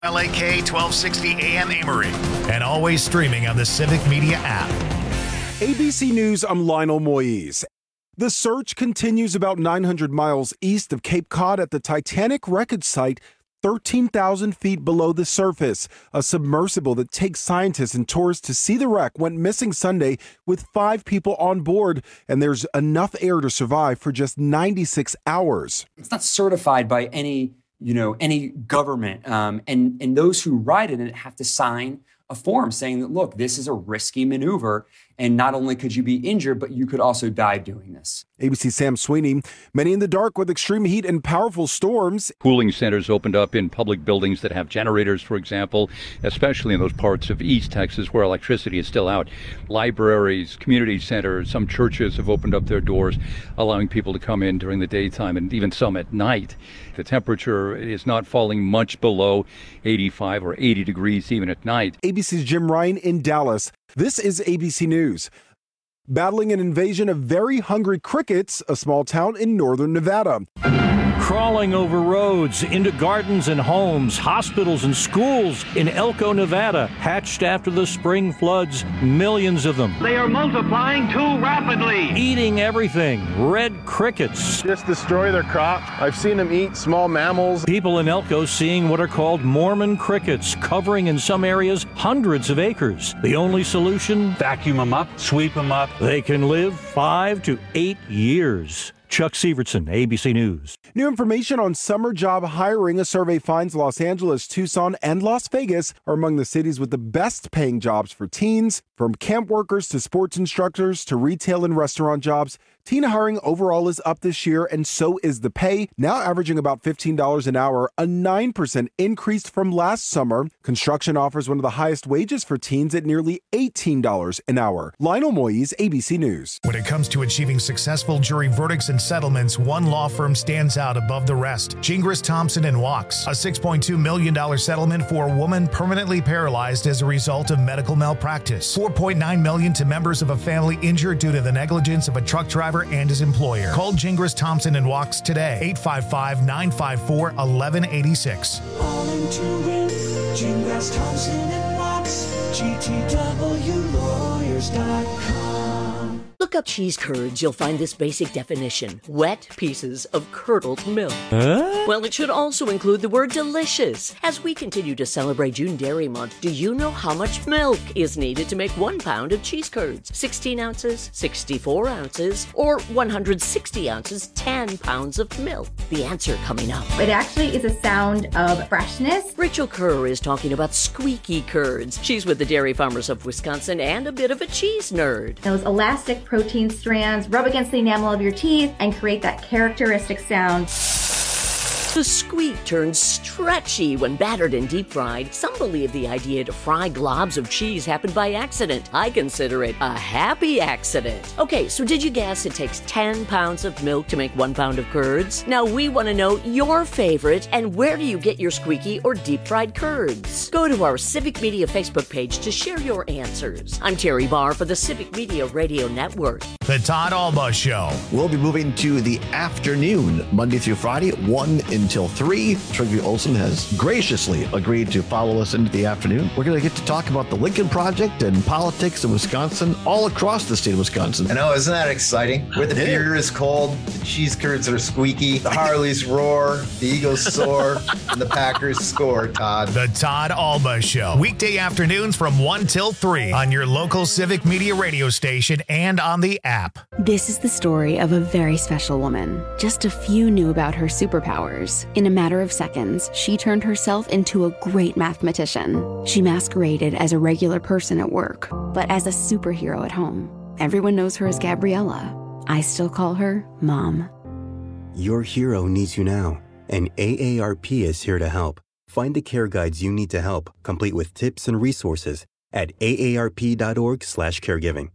LAK 1260 AM Amory, and always streaming on the Civic Media app. ABC News, I'm Lionel Moise. The search continues about 900 miles east of Cape Cod at the Titanic wreckage site, 13,000 feet below the surface. A submersible that takes scientists and tourists to see the wreck went missing Sunday with 5 people on board, and there's enough air to survive for just 96 hours. It's not certified by any government, and those who ride in it have to sign a form saying that, look, this is a risky maneuver, and not only could you be injured, but you could also die doing this. ABC's Sam Sweeney. Many in the dark with extreme heat and powerful storms. Cooling centers opened up in public buildings that have generators, for example, especially in those parts of East Texas where electricity is still out. Libraries, community centers, some churches have opened up their doors, allowing people to come in during the daytime and even some at night. The temperature is not falling much below 85 or 80 degrees even at night. ABC's Jim Ryan in Dallas. This is ABC News. Battling an invasion of very hungry crickets, a small town in northern Nevada. Crawling over roads, into gardens and homes, hospitals and schools in Elko, Nevada. Hatched after the spring floods, millions of them. They are multiplying too rapidly. Eating everything. Red crickets. Just destroy their crop. I've seen them eat small mammals. People in Elko seeing what are called Mormon crickets, covering in some areas hundreds of acres. The only solution? Vacuum them up, sweep them up. They can live 5 to 8 years. Chuck Severson, ABC News. New information on summer job hiring. A survey finds Los Angeles, Tucson, and Las Vegas are among the cities with the best paying jobs for teens. From camp workers to sports instructors to retail and restaurant jobs, teen hiring overall is up this year, and so is the pay, now averaging about $15 an hour, a 9% increase from last summer. Construction offers one of the highest wages for teens at nearly $18 an hour. Lionel Moise, ABC News. When it comes to achieving successful jury verdicts and settlements, one law firm stands out above the rest. Gingras, Thompson & Wachs. A $6.2 million settlement for a woman permanently paralyzed as a result of medical malpractice. $4.9 million to members of a family injured due to the negligence of a truck driver and his employer. Call Gingras, Thompson & Wachs today. 855-954-1186. All into it. Gingras, Thompson & Wachs. GTWlawyers.com. Look up cheese curds. You'll find this basic definition. Wet pieces of curdled milk. Well, it should also include the word delicious. As we continue to celebrate June Dairy Month, do you know how much milk is needed to make 1 pound of cheese curds? 16 ounces, 64 ounces, or 160 ounces, 10 pounds of milk? The answer coming up. It actually is a sound of freshness. Rachel Kerr is talking about squeaky curds. She's with the Dairy Farmers of Wisconsin and a bit of a cheese nerd. Those elastic protein strands rub against the enamel of your teeth and create that characteristic sound. The squeak turns stretchy when battered and deep fried. Some believe the idea to fry globs of cheese happened by accident. I consider it a happy accident. Okay, so did you guess it takes 10 pounds of milk to make 1 pound of curds? Now we want to know your favorite and where do you get your squeaky or deep fried curds? Go to our Civic Media Facebook page to share your answers. I'm Terry Barr for the Civic Media Radio Network. The Todd Alba Show. We'll be moving to the afternoon, Monday through Friday, 1 until 3. Trygve Olsen has graciously agreed to follow us into the afternoon. We're going to get to talk about the Lincoln Project and politics in Wisconsin, all across the state of Wisconsin. I know, isn't that exciting? Where the beer is cold, the cheese curds are squeaky, the Harleys roar, the Eagles soar, and the Packers score, Todd. The Todd Alba Show. Weekday afternoons from 1 till 3 on your local Civic Media radio station and on the app. This is the story of a very special woman. Just a few knew about her superpowers. In a matter of seconds, she turned herself into a great mathematician. She masqueraded as a regular person at work, but as a superhero at home. Everyone knows her as Gabriella. I still call her Mom. Your hero needs you now, and AARP is here to help. Find the care guides you need to help, complete with tips and resources at aarp.org/caregiving.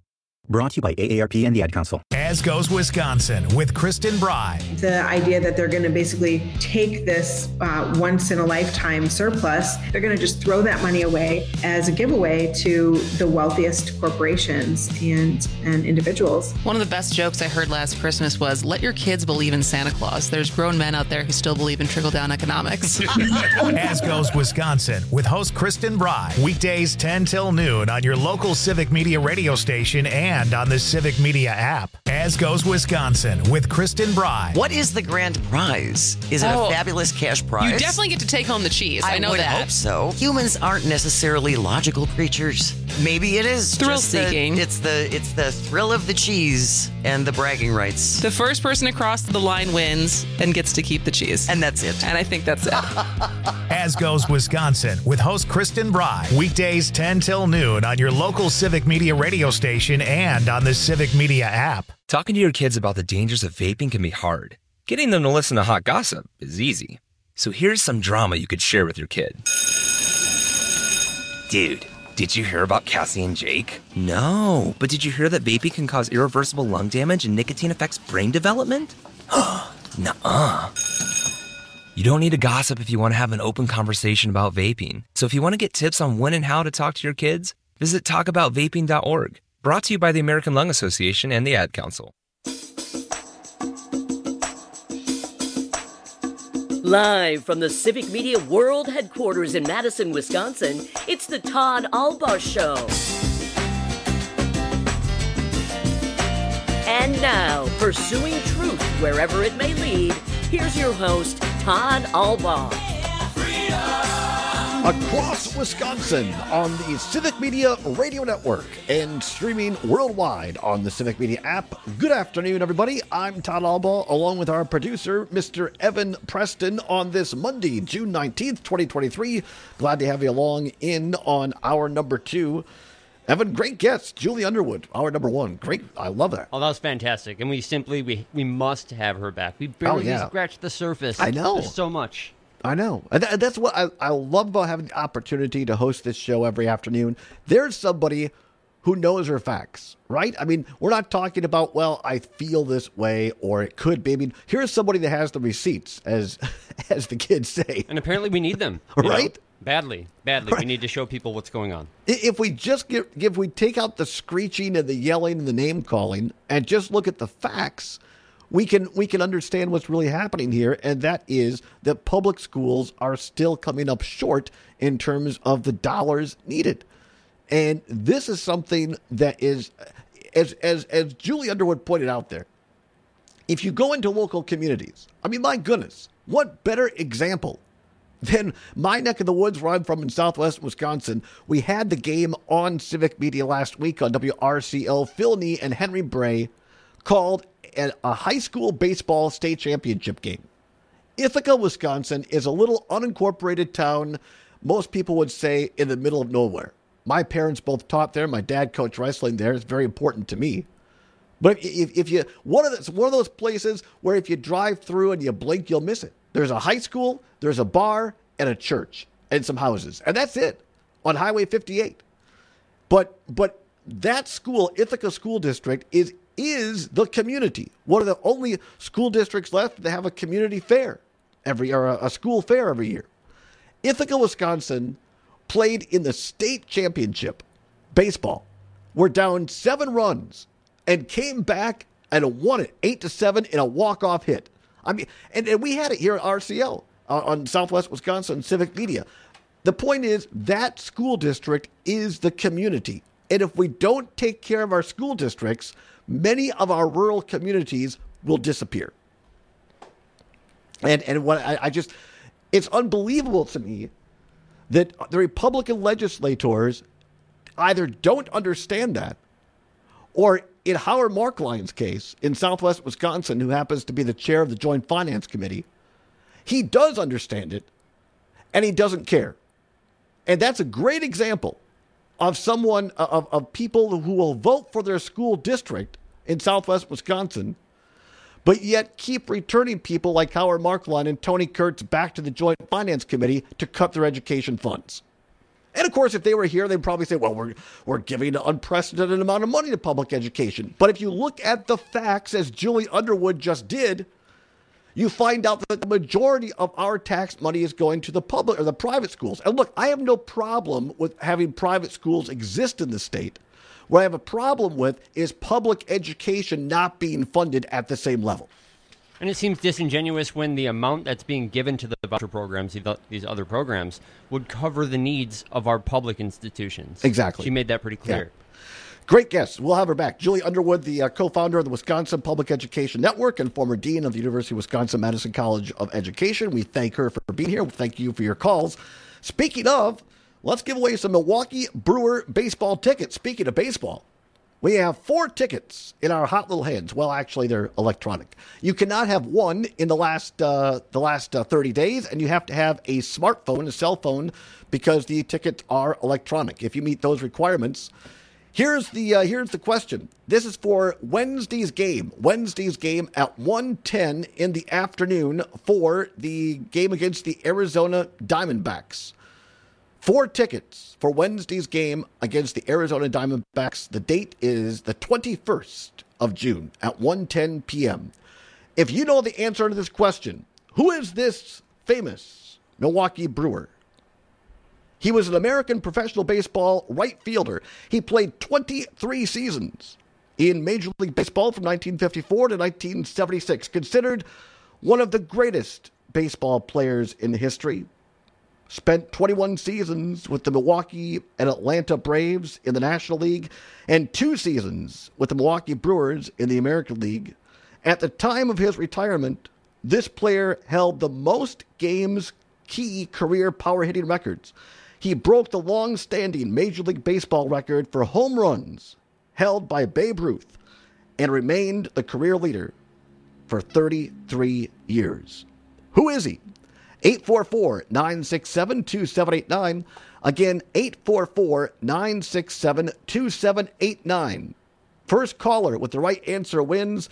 Brought to you by AARP and the Ad Council. As Goes Wisconsin with Kristen Bry. The idea that they're going to basically take this once-in-a-lifetime surplus, they're going to just throw that money away as a giveaway to the wealthiest corporations and individuals. One of the best jokes I heard last Christmas was, let your kids believe in Santa Claus. There's grown men out there who still believe in trickle-down economics. As Goes Wisconsin with host Kristen Bry. Weekdays 10 till noon on your local Civic Media radio station and on the Civic Media app. As Goes Wisconsin with Kristen Bry. What is the grand prize? Is it a fabulous cash prize? You definitely get to take home the cheese. I know would that. Hope so. Humans aren't necessarily logical creatures. Maybe it is thrill-seeking. It's the thrill of the cheese and the bragging rights. The first person across the line wins and gets to keep the cheese. And that's it. And I think that's it. As Goes Wisconsin with host Kristen Bry. Weekdays 10 till noon on your local Civic Media radio station and on the Civic Media app. Talking to your kids about the dangers of vaping can be hard. Getting them to listen to hot gossip is easy. So here's some drama you could share with your kid. Dude, did you hear about Cassie and Jake? No, but did you hear that vaping can cause irreversible lung damage and nicotine affects brain development? Nuh-uh. You don't need to gossip if you want to have an open conversation about vaping. So if you want to get tips on when and how to talk to your kids, visit talkaboutvaping.org. Brought to you by the American Lung Association and the Ad Council. Live from the Civic Media World Headquarters in Madison, Wisconsin, it's the Todd Albaugh Show. And now, pursuing truth wherever it may lead, here's your host, Todd Albaugh. Across Wisconsin on the Civic Media Radio Network and streaming worldwide on the Civic Media app. Good afternoon, everybody. I'm Todd Albaugh, along with our producer, Mr. Evan Preston, on this Monday, June 19th, 2023. Glad to have you along in on hour number 2. Evan, great guest, Julie Underwood, hour number 1. Great. I love that. Oh, that was fantastic. And we must have her back. We barely scratched the surface. I know. There's so much. I know. And that's what I love about having the opportunity to host this show every afternoon. There's somebody who knows her facts, right? I mean, we're not talking about, well, I feel this way or it could be. I mean, here's somebody that has the receipts, as the kids say. And apparently we need them. Right? Badly. Right. We need to show people what's going on. If we just if we take out the screeching and the yelling and the name calling and just look at the facts, we can understand what's really happening here, and that is that public schools are still coming up short in terms of the dollars needed. And this is something that is, as Julie Underwood pointed out there, if you go into local communities, I mean, my goodness, what better example than my neck of the woods where I'm from in southwest Wisconsin. We had the game on Civic Media last week on WRCL. Phil Nee and Henry Bray called a high school baseball state championship game. Ithaca, Wisconsin is a little unincorporated town, most people would say in the middle of nowhere. My parents both taught there. My dad coached wrestling there. It's very important to me. But if you one of those places where if you drive through and you blink, you'll miss it. There's a high school, there's a bar, and a church, and some houses. And that's it on Highway 58. But that school, Ithaca School District, is the community. One of the only school districts left that have a community fair a school fair every year. Ithaca, Wisconsin played in the state championship baseball. We're down 7 runs and came back and won it 8-7 in a walk-off hit. I mean, and we had it here at RCL on Southwest Wisconsin Civic Media. The point is that school district is the community. And if we don't take care of our school districts, many of our rural communities will disappear. And what I just, it's unbelievable to me that the Republican legislators either don't understand that, or in Howard Markline's case in Southwest Wisconsin, who happens to be the chair of the Joint Finance Committee, he does understand it and he doesn't care. And that's a great example of someone, of people who will vote for their school district in Southwest Wisconsin, but yet keep returning people like Howard Markline and Tony Kurtz back to the Joint Finance Committee to cut their education funds. And of course, if they were here, they'd probably say, well, we're giving an unprecedented amount of money to public education. But if you look at the facts, as Julie Underwood just did, you find out that the majority of our tax money is going to the public or the private schools. And look, I have no problem with having private schools exist in the state. What I have a problem with is public education not being funded at the same level. And it seems disingenuous when the amount that's being given to the voucher programs, these other programs, would cover the needs of our public institutions. Exactly. She made that pretty clear. Yeah. Great guest. We'll have her back. Julie Underwood, the co-founder of the Wisconsin Public Education Network and former dean of the University of Wisconsin-Madison College of Education. We thank her for being here. We thank you for your calls. Speaking of, let's give away some Milwaukee Brewer baseball tickets. Speaking of baseball, we have 4 tickets in our hot little hands. Well, actually, they're electronic. You cannot have one in the last 30 days, and you have to have a smartphone, a cell phone, because the tickets are electronic. If you meet those requirements, here's the question. This is for Wednesday's game. Wednesday's game at 1:10 in the afternoon for the game against the Arizona Diamondbacks. 4 tickets for Wednesday's game against the Arizona Diamondbacks. The date is the 21st of June at 1:10 p.m. If you know the answer to this question, who is this famous Milwaukee Brewer? He was an American professional baseball right fielder. He played 23 seasons in Major League Baseball from 1954 to 1976. Considered one of the greatest baseball players in history. Spent 21 seasons with the Milwaukee and Atlanta Braves in the National League and 2 seasons with the Milwaukee Brewers in the American League. At the time of his retirement, this player held the most games key career power hitting records. He broke the long-standing Major League Baseball record for home runs held by Babe Ruth and remained the career leader for 33 years. Who is he? 844-967-2789. Again, 844-967-2789. First caller with the right answer wins.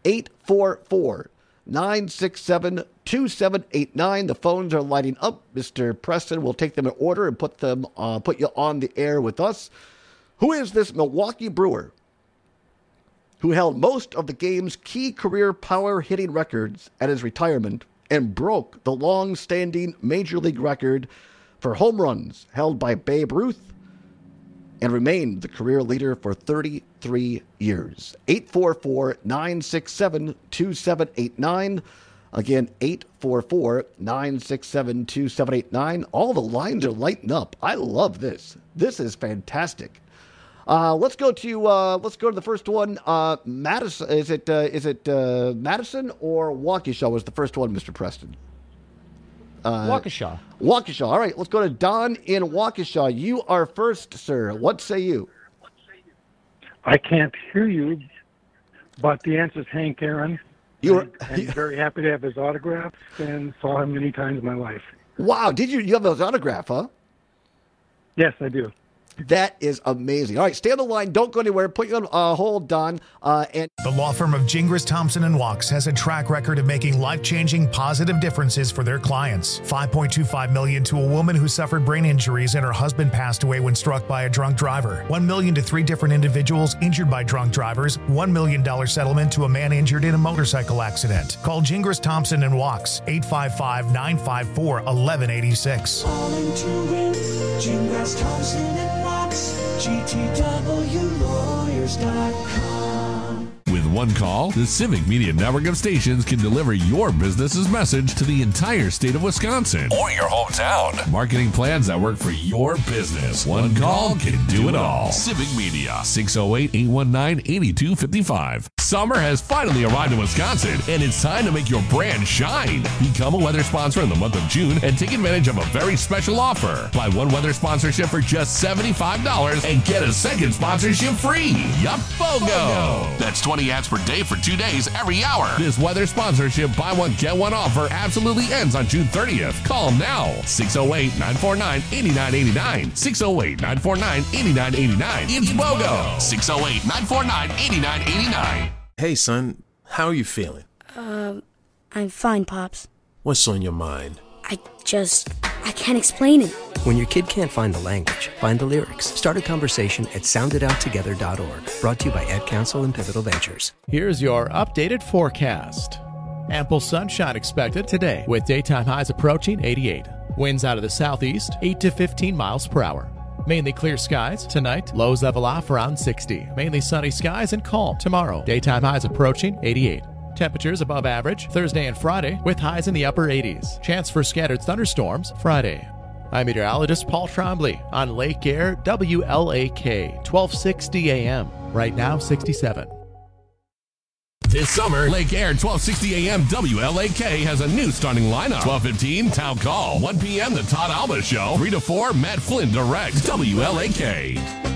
844-967-2789. The phones are lighting up. Mr. Preston will take them in order and put you on the air with us. Who is this Milwaukee Brewer who held most of the game's key career power hitting records at his retirement and broke the long-standing Major League record for home runs held by Babe Ruth and remained the career leader for 33 years? 844-967-2789. Again, 844-967-2789. All the lines are lighting up. I love this. This is fantastic. Let's go to the first one. Madison, is it Madison or Waukesha was the first one, Mr. Preston? Waukesha. Waukesha. All right, let's go to Don in Waukesha. You are first, sir. What say you? I can't hear you, but the answer is Hank Aaron. I'm very happy to have his autograph and saw him many times in my life. Wow, did you have his autograph, huh? Yes, I do. That is amazing. All right, stay on the line. Don't go anywhere. Put you on hold, Don. And the law firm of Gingras, Thompson & Wachs has a track record of making life-changing positive differences for their clients. $5.25 million to a woman who suffered brain injuries and her husband passed away when struck by a drunk driver. $1 million to 3 different individuals injured by drunk drivers. $1 million settlement to a man injured in a motorcycle accident. Call Gingras, Thompson & Wachs, 855-954-1186. Calling to win, Gingras, Thompson & Wachs, GTWlawyers.com. With one call, the Civic Media Network of stations can deliver your business's message to the entire state of Wisconsin or your hometown. Marketing plans that work for your business. One call can do it all. Civic Media, 608-819-8255. Summer has finally arrived in Wisconsin, and it's time to make your brand shine. Become a weather sponsor in the month of June and take advantage of a very special offer. Buy one weather sponsorship for just $75 and get a second sponsorship free. Yup, BOGO. That's 20 ads per day for 2 days every hour. This weather sponsorship buy one, get one offer absolutely ends on June 30th. Call them now. 608-949-8989. 608-949-8989. It's BOGO. 608-949-8989. Hey, son, how are you feeling? I'm fine, Pops. What's on your mind? I just I can't explain it. When your kid can't find the language, find the lyrics. Start a conversation at sounditouttogether.org. Brought to you by Ad Council and Pivotal Ventures. Here's your updated forecast. Ample sunshine expected today with daytime highs approaching 88. Winds out of the southeast, 8 to 15 miles per hour. Mainly clear skies tonight, lows level off around 60. Mainly sunny skies and calm tomorrow. Daytime highs approaching 88. Temperatures above average Thursday and Friday with highs in the upper 80s. Chance for scattered thunderstorms Friday. I'm meteorologist Paul Trombley on Lake Air WLAK 1260 AM. Right now 67. This summer, Lake Air 1260 AM WLAK has a new starting lineup. 12:15 Town Call. 1 p.m. The Todd Alba Show. 3 to 4 Matt Flynn directs WLAK.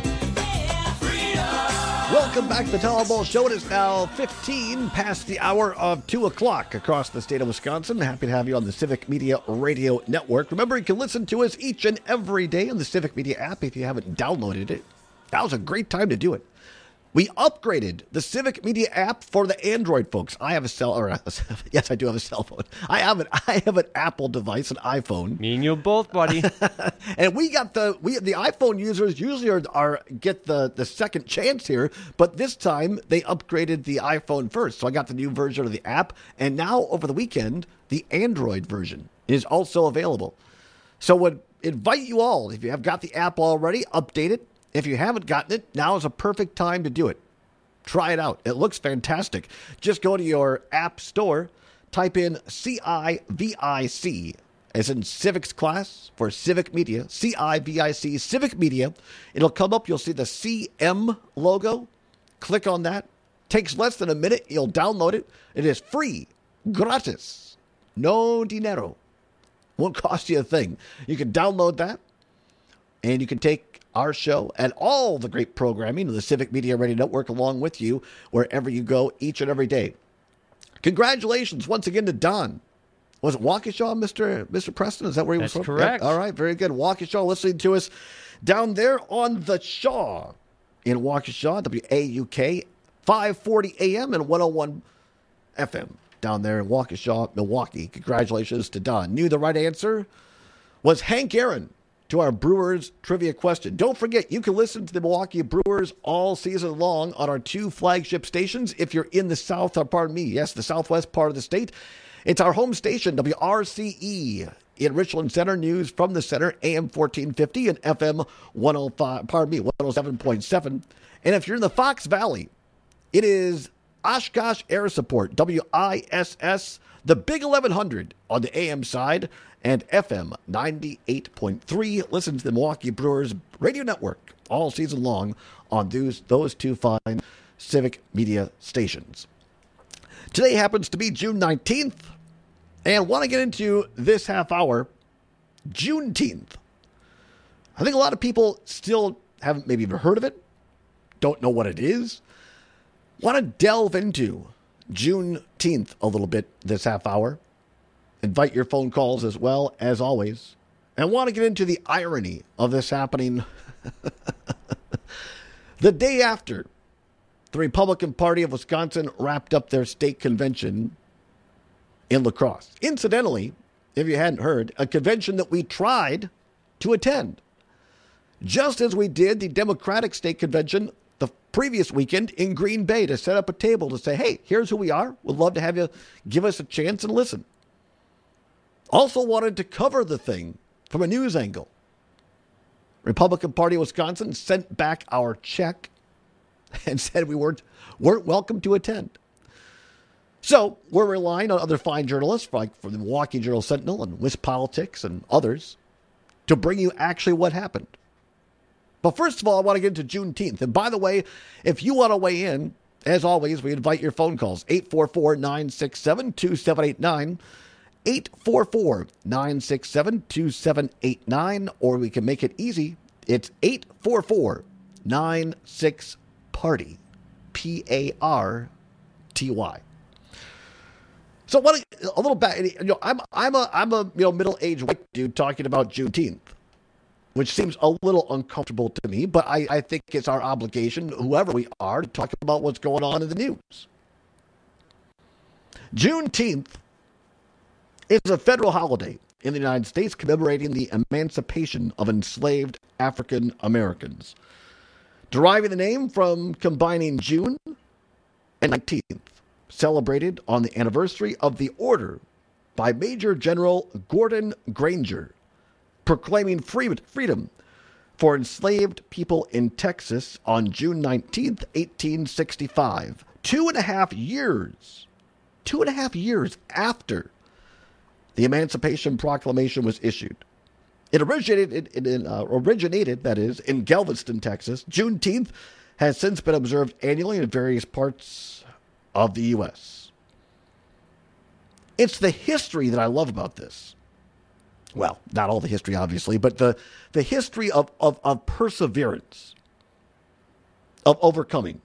Welcome back to the Todd Alba Show. It is now 15 past the hour of 2 o'clock across the state of Wisconsin. Happy to have you on the Civic Media Radio Network. Remember, you can listen to us each and every day on the Civic Media app if you haven't downloaded it. Now's a great time to do it. We upgraded the Civic Media app for the Android folks. I have yes, I do have a cell phone. I have an Apple device, an iPhone. Me and you both, buddy. And we got the iPhone users usually get the second chance here, but this time they upgraded the iPhone first. So I got the new version of the app, and now over the weekend, the Android version is also available. So would invite you all, if you have got the app already, update it. If you haven't gotten it, now is a perfect time to do it. Try it out. It looks fantastic. Just go to your app store, type in CIVIC, as in civics class for Civic Media, CIVIC, Civic Media. It'll come up. You'll see the CM logo. Click on that. Takes less than a minute. You'll download it. It is free, gratis, no dinero. Won't cost you a thing. You can download that, and you can take our show and all the great programming of the Civic Media Radio Network along with you wherever you go each and every day. Congratulations once again to Don. Was it Waukesha, Mr. Preston? Is that where he was from? That's correct. Yep. All right, very good. Waukesha listening to us down there on the Shaw in Waukesha, WAUK, 540 AM and 101 FM down there in Waukesha, Milwaukee. Congratulations to Don. Knew the right answer was Hank Aaron. To our Brewers trivia question. Don't forget, you can listen to the Milwaukee Brewers all season long on our 2 flagship stations. If you're in the the southwest part of the state, it's our home station, WRCE in Richland Center, news from the center, AM 1450 and FM 107.7. And if you're in the Fox Valley, it is Oshkosh Air Support, WISS, the Big 1100 on the AM side, and FM 98.3. Listen to the Milwaukee Brewers Radio Network all season long on those 2 fine Civic Media stations. Today happens to be June 19th, and want to get into this half hour, Juneteenth. I think a lot of people still haven't maybe even heard of it, don't know what it is. Want to delve into Juneteenth a little bit this half hour. Invite your phone calls as well, as always. And want to get into the irony of this happening the day after the Republican Party of Wisconsin wrapped up their state convention in La Crosse. Incidentally, if you hadn't heard, a convention that we tried to attend. Just as we did the Democratic State Convention the previous weekend in Green Bay to set up a table to say, hey, here's who we are. We'd love to have you give us a chance and listen. Also wanted to cover the thing from a news angle. Republican Party of Wisconsin sent back our check and said we weren't welcome to attend. So we're relying on other fine journalists, like from the Milwaukee Journal-Sentinel and WisPolitics and others, to bring you actually what happened. But first of all, I want to get into Juneteenth. And by the way, if you want to weigh in, as always, we invite your phone calls, 844-967-2789, 844-967-2789, or we can make it easy. It's 844-96-PARTY, PARTY. So what a little back, I'm a middle-aged white dude talking about Juneteenth, which seems a little uncomfortable to me, but I think it's our obligation, whoever we are, to talk about what's going on in the news. Juneteenth is a federal holiday in the United States commemorating the emancipation of enslaved African Americans, deriving the name from combining June and 19th, celebrated on the anniversary of the order by Major General Gordon Granger, proclaiming freedom for enslaved people in Texas on June 19th, 1865, 2.5 years after the Emancipation Proclamation was issued. It originated in Galveston, Texas. Juneteenth has since been observed annually in various parts of the U.S. It's the history that I love about this. Well, not all the history, obviously, but the history of perseverance, of overcoming.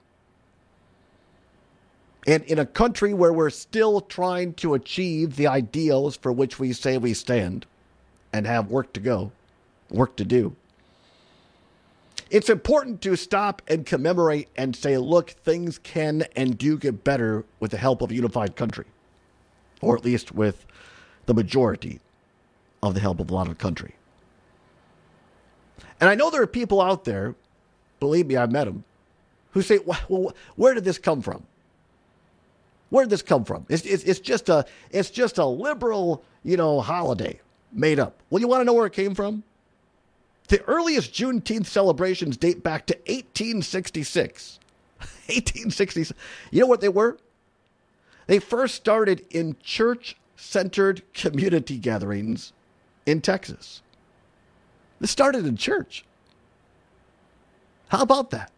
And in a country where we're still trying to achieve the ideals for which we say we stand and have work to do, it's important to stop and commemorate and say, look, things can and do get better with the help of a unified country, or at least with the majority of the help of a lot of country. And I know there are people out there, believe me, I've met them, who say, well, where did this come from? Where did this come from? It's just a liberal, holiday made up. Well, you want to know where it came from? The earliest Juneteenth celebrations date back to 1866. 1866. You know what they were? They first started in church-centered community gatherings in Texas. This started in church. How about that?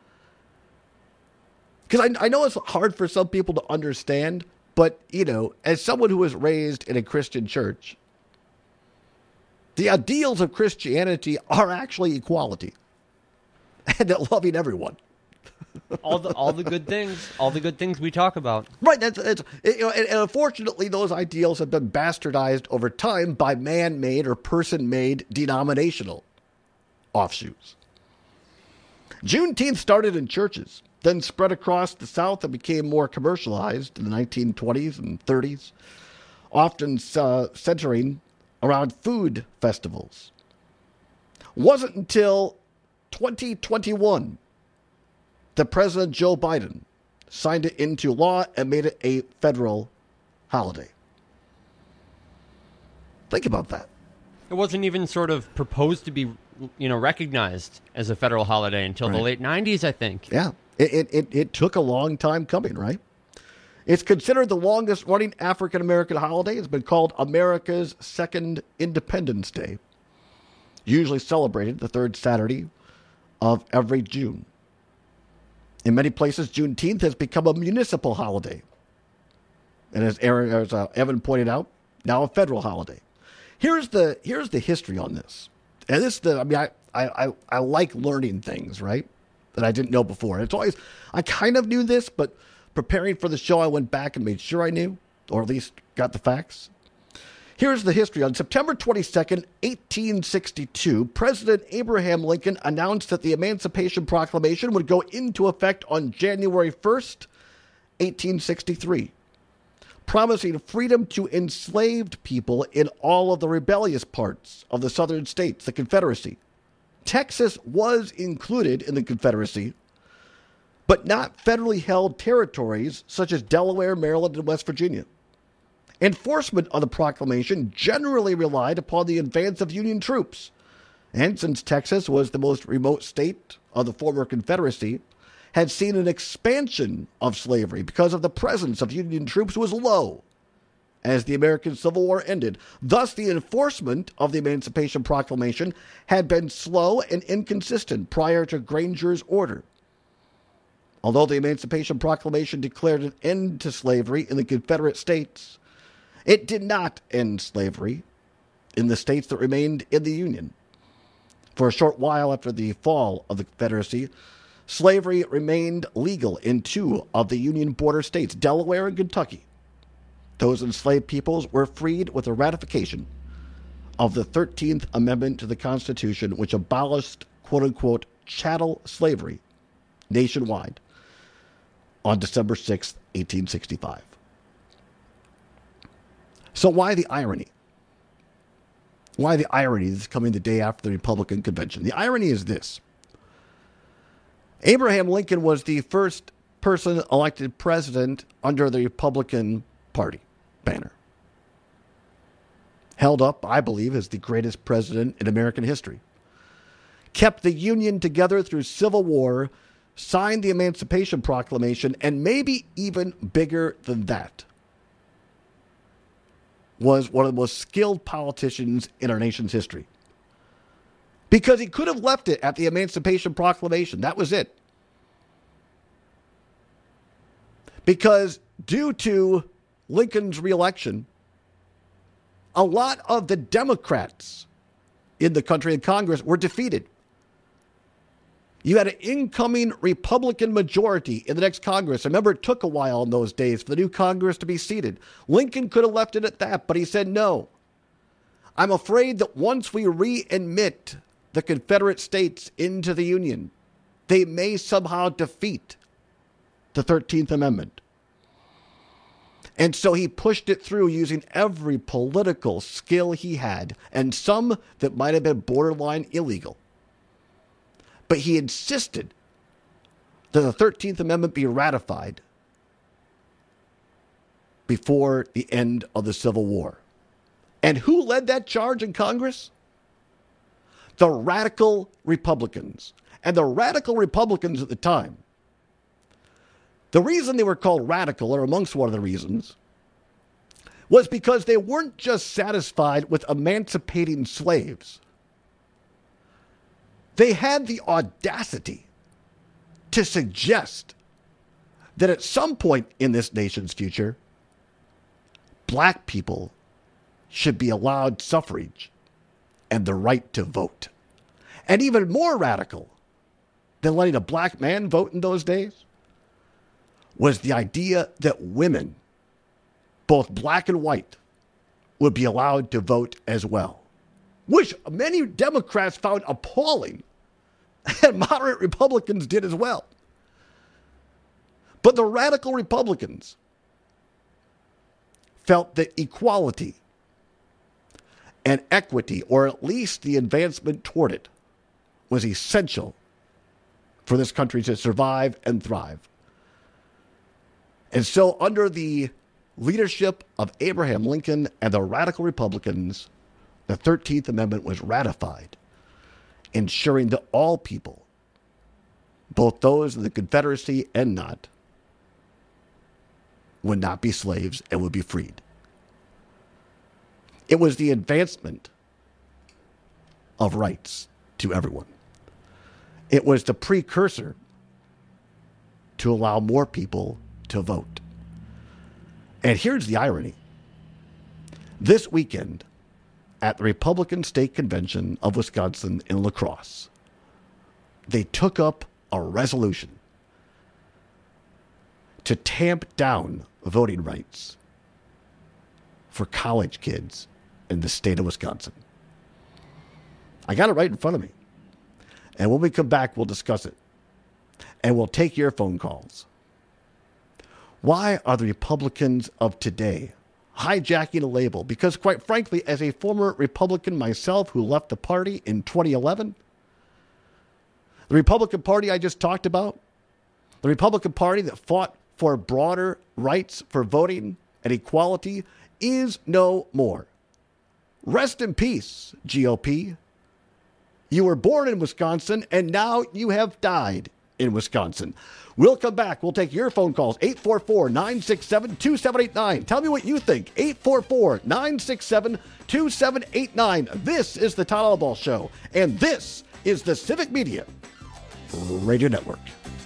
Because I know it's hard for some people to understand, but, as someone who was raised in a Christian church, the ideals of Christianity are actually equality and loving everyone. all the good things we talk about. Right. And unfortunately, those ideals have been bastardized over time by man-made or person-made denominational offshoots. Juneteenth started in churches, then spread across the South and became more commercialized in the 1920s and 30s, often centering around food festivals. Wasn't until 2021 that President Joe Biden signed it into law and made it a federal holiday. Think about that. It wasn't even sort of proposed to be, recognized as a federal holiday until the late 90s, I think. Yeah. It took a long time coming, right? It's considered the longest running African-American holiday. It's been called America's Second Independence Day, usually celebrated the third Saturday of every June. In many places, Juneteenth has become a municipal holiday. And as Evan pointed out, now a federal holiday. Here's the history on this. And I like learning things, right, that I didn't know before. It's always, I kind of knew this, but preparing for the show, I went back and made sure I knew, or at least got the facts. Here's the history. On September 22nd, 1862, President Abraham Lincoln announced that the Emancipation Proclamation would go into effect on January 1st, 1863, promising freedom to enslaved people in all of the rebellious parts of the southern states, the Confederacy. Texas was included in the Confederacy, but not federally held territories such as Delaware, Maryland, and West Virginia. Enforcement of the proclamation generally relied upon the advance of Union troops. And since Texas was the most remote state of the former Confederacy, had seen an expansion of slavery because of the presence of Union troops was low as the American Civil War ended. Thus, the enforcement of the Emancipation Proclamation had been slow and inconsistent prior to Granger's order. Although the Emancipation Proclamation declared an end to slavery in the Confederate States, it did not end slavery in the states that remained in the Union. For a short while after the fall of the Confederacy, slavery remained legal in two of the Union border states, Delaware and Kentucky. Those enslaved peoples were freed with the ratification of the 13th Amendment to the Constitution, which abolished, quote-unquote, chattel slavery nationwide on December 6, 1865. So why the irony? Why the irony is coming the day after the Republican convention? The irony is this. Abraham Lincoln was the first person elected president under the Republican Party banner. Held up, I believe, as the greatest president in American history. Kept the Union together through Civil War, signed the Emancipation Proclamation, and maybe even bigger than that, was one of the most skilled politicians in our nation's history. Because he could have left it at the Emancipation Proclamation. That was it. Because due to Lincoln's reelection, a lot of the Democrats in the country and Congress were defeated. You had an incoming Republican majority in the next Congress. Remember, it took a while in those days for the new Congress to be seated. Lincoln could have left it at that, but he said no. I'm afraid that once we readmit the Confederate States into the Union, they may somehow defeat the 13th Amendment. And so he pushed it through using every political skill he had, and some that might have been borderline illegal. But he insisted that the 13th Amendment be ratified before the end of the Civil War. And who led that charge in Congress? The radical Republicans. And the radical Republicans at the time, the reason they were called radical, or amongst one of the reasons, was because they weren't just satisfied with emancipating slaves. They had the audacity to suggest that at some point in this nation's future, black people should be allowed suffrage and the right to vote. And even more radical than letting a black man vote in those days was the idea that women, both black and white, would be allowed to vote as well, which many Democrats found appalling, and moderate Republicans did as well. But the radical Republicans felt that equality and equity, or at least the advancement toward it, was essential for this country to survive and thrive. And so under the leadership of Abraham Lincoln and the radical Republicans, the 13th Amendment was ratified, ensuring that all people, both those in the Confederacy and not, would not be slaves and would be freed. It was the advancement of rights to everyone. It was the precursor to allow more people to vote. And here's the irony. This weekend, at the Republican State Convention of Wisconsin in La Crosse, they took up a resolution to tamp down voting rights for college kids in the state of Wisconsin. I got it right in front of me. And when we come back, we'll discuss it. And we'll take your phone calls. Why are the Republicans of today hijacking a label? Because quite frankly, as a former Republican myself who left the party in 2011, the Republican Party I just talked about, the Republican Party that fought for broader rights for voting and equality, is no more. Rest in peace, GOP. You were born in Wisconsin, and now you have died in Wisconsin. We'll come back. We'll take your phone calls, 844-967-2789. Tell me what you think, 844-967-2789. This is the Todd Albaugh Show, and this is the Civic Media Radio Network.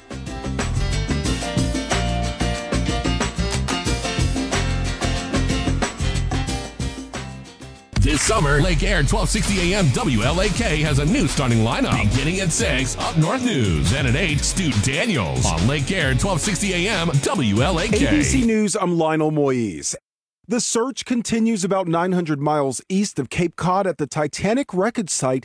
This summer, Lake Air 1260 AM WLAK has a new starting lineup. Beginning at 6, Up North News. And at 8, Stu Daniels on Lake Air 1260 AM WLAK. ABC News, I'm Lionel Moise. The search continues about 900 miles east of Cape Cod at the Titanic wreckage site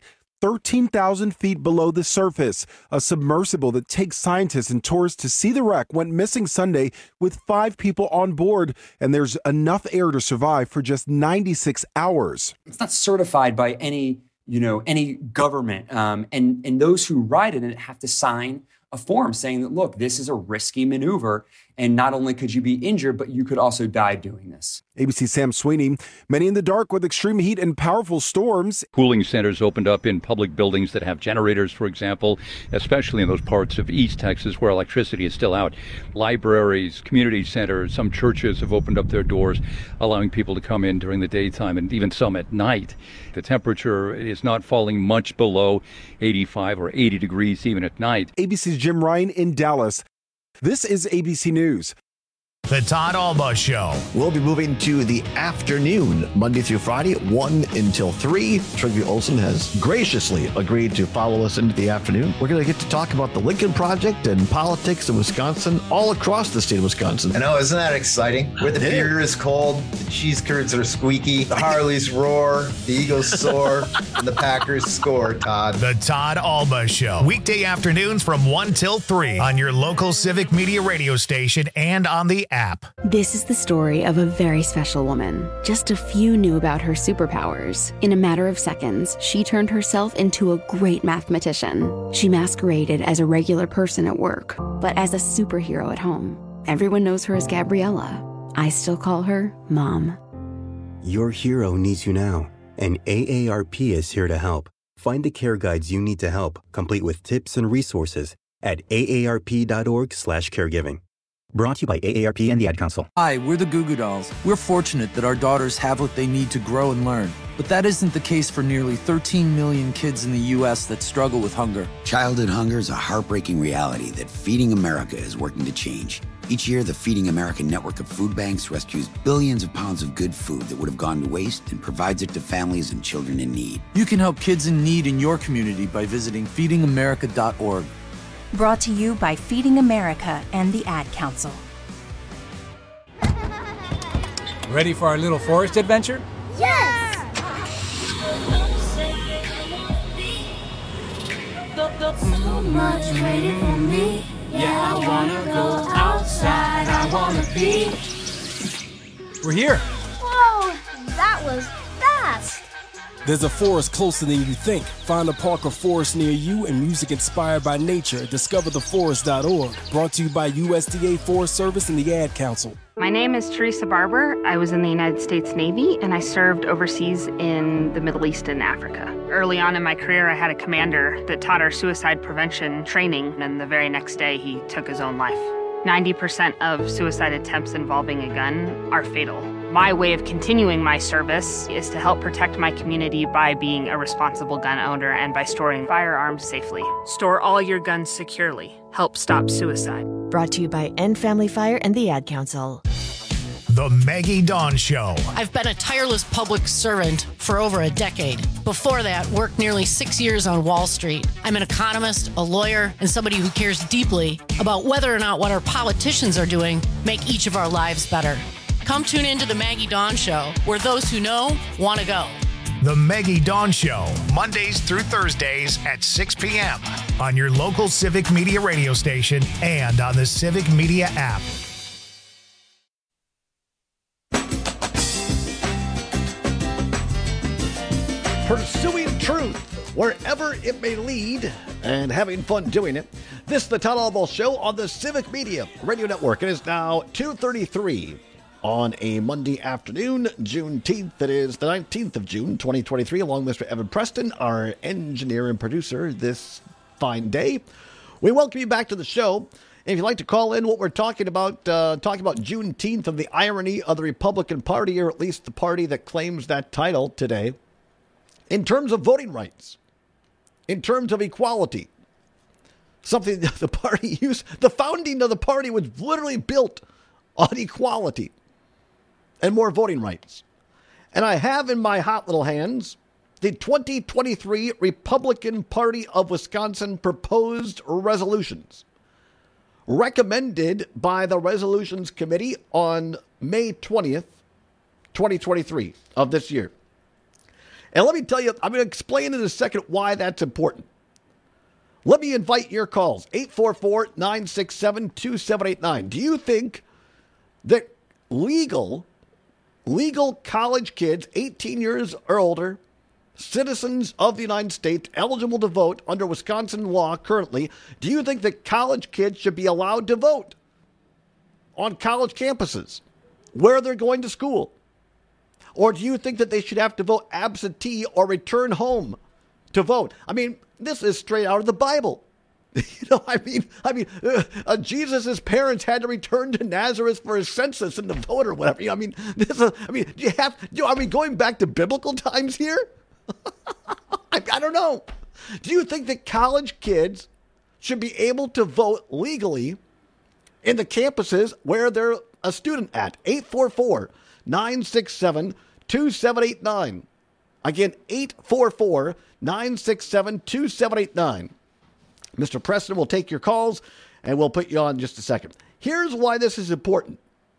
13,000 feet below the surface. A submersible that takes scientists and tourists to see the wreck went missing Sunday with 5 people on board, and there's enough air to survive for just 96 hours. It's not certified by any government, and those who ride in it have to sign a form saying that, look, this is a risky maneuver, and not only could you be injured, but you could also die doing this. ABC's Sam Sweeney. Many in the dark with extreme heat and powerful storms. Cooling centers opened up in public buildings that have generators, for example, especially in those parts of East Texas where electricity is still out. Libraries, community centers, some churches have opened up their doors, allowing people to come in during the daytime and even some at night. The temperature is not falling much below 85 or 80 degrees even at night. ABC's Jim Ryan in Dallas. This is ABC News. The Todd Alba Show. We'll be moving to the afternoon, Monday through Friday, 1 until 3. Trygve Olsen has graciously agreed to follow us into the afternoon. We're going to get to talk about the Lincoln Project and politics in Wisconsin, all across the state of Wisconsin. I know, isn't that exciting? Where the beer is cold, the cheese curds are squeaky, the Harleys roar, the Eagles soar, and the Packers score, Todd. The Todd Alba Show. Weekday afternoons from 1 till 3 on your local Civic Media radio station and on the app. This is the story of a very special woman. Just a few knew about her superpowers. In a matter of seconds, she turned herself into a great mathematician. She masqueraded as a regular person at work, but as a superhero at home. Everyone knows her as Gabriella. I still call her Mom. Your hero needs you now, and AARP is here to help. Find the care guides you need to help, complete with tips and resources at aarp.org/caregiving. Brought to you by AARP and the Ad Council. Hi, we're the Goo Goo Dolls. We're fortunate that our daughters have what they need to grow and learn. But that isn't the case for nearly 13 million kids in the U.S. that struggle with hunger. Childhood hunger is a heartbreaking reality that Feeding America is working to change. Each year, the Feeding America network of food banks rescues billions of pounds of good food that would have gone to waste and provides it to families and children in need. You can help kids in need in your community by visiting feedingamerica.org. Brought to you by Feeding America and the Ad Council. Ready for our little forest adventure? Yes! So much waiting for me. Yeah, I wanna go outside. I wanna be. We're here. Whoa, that was fast. There's a forest closer than you think. Find a park or forest near you and music inspired by nature at discovertheforest.org. Brought to you by USDA Forest Service and the Ad Council. My name is Teresa Barber. I was in the United States Navy and I served overseas in the Middle East and Africa. Early on in my career, I had a commander that taught our suicide prevention training, and the very next day he took his own life. 90% of suicide attempts involving a gun are fatal. My way of continuing my service is to help protect my community by being a responsible gun owner and by storing firearms safely. Store all your guns securely. Help stop suicide. Brought to you by End Family Fire and the Ad Council. The Maggie Dawn Show. I've been a tireless public servant for over a decade. Before that, worked nearly 6 years on Wall Street. I'm an economist, a lawyer, and somebody who cares deeply about whether or not what our politicians are doing make each of our lives better. Come tune in to the Maggie Dawn Show, where those who know want to go. The Maggie Dawn Show, Mondays through Thursdays at 6 p.m. on your local Civic Media radio station and on the Civic Media app. Pursuing truth wherever it may lead and having fun doing it. This is the Todd Alba Show on the Civic Media Radio Network. It is now 2:33 on a Monday afternoon, Juneteenth. It is the 19th of June, 2023, along with Mr. Evan Preston, our engineer and producer this fine day. We welcome you back to the show. And if you'd like to call in what we're talking about Juneteenth and the irony of the Republican Party, or at least the party that claims that title today, in terms of voting rights, in terms of equality, something that the party used, the founding of the party was literally built on equality and more voting rights. And I have in my hot little hands the 2023 Republican Party of Wisconsin proposed resolutions recommended by the Resolutions Committee on May 20th, 2023 of this year. And let me tell you, I'm going to explain in a second why that's important. Let me invite your calls, 844-967-2789. Do you think that legal college kids, 18 years or older, citizens of the United States, eligible to vote under Wisconsin law currently, do you think that college kids should be allowed to vote on college campuses where they're going to school? Or do you think that they should have to vote absentee or return home to vote? I mean, this is straight out of the Bible. Jesus' parents had to return to Nazareth for his census and to vote or whatever. Going back to biblical times here? I don't know. Do you think that college kids should be able to vote legally in the campuses where they're a student at? 844-967-2789. Again, 844-967-2789. Mr. Preston will take your calls, and we'll put you on in just a second. Here's why this is important.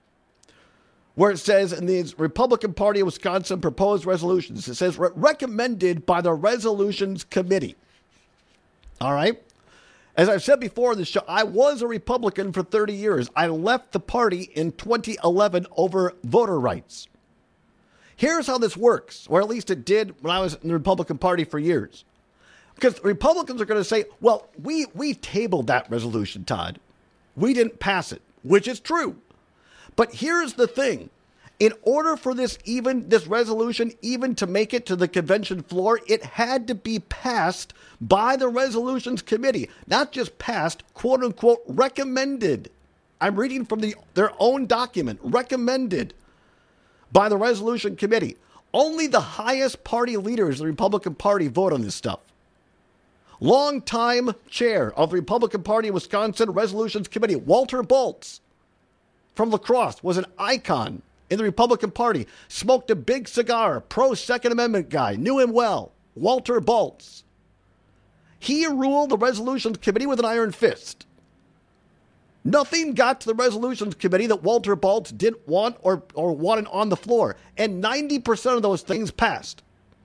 Where it says in the Republican Party of Wisconsin proposed resolutions, it says recommended by the Resolutions Committee. All right? As I've said before in the show, I was a Republican for 30 years. I left the party in 2011 over voter rights. Here's how this works, or at least it did when I was in the Republican Party for years. Because Republicans are going to say, well, we tabled that resolution, Todd. We didn't pass it, which is true. But here's the thing. In order for this resolution even to make it to the convention floor, it had to be passed by the Resolutions Committee. Not just passed, quote unquote, recommended. I'm reading from their own document, recommended by the Resolution Committee. Only the highest party leaders of the Republican Party vote on this stuff. Longtime chair of the Republican Party of Wisconsin Resolutions Committee, Walter Boltz from La Crosse, was an icon in the Republican Party, smoked a big cigar, pro-Second Amendment guy, knew him well, Walter Boltz. He ruled the Resolutions Committee with an iron fist. Nothing got to the Resolutions Committee that Walter Boltz didn't want or wanted on the floor, and 90% of those things passed.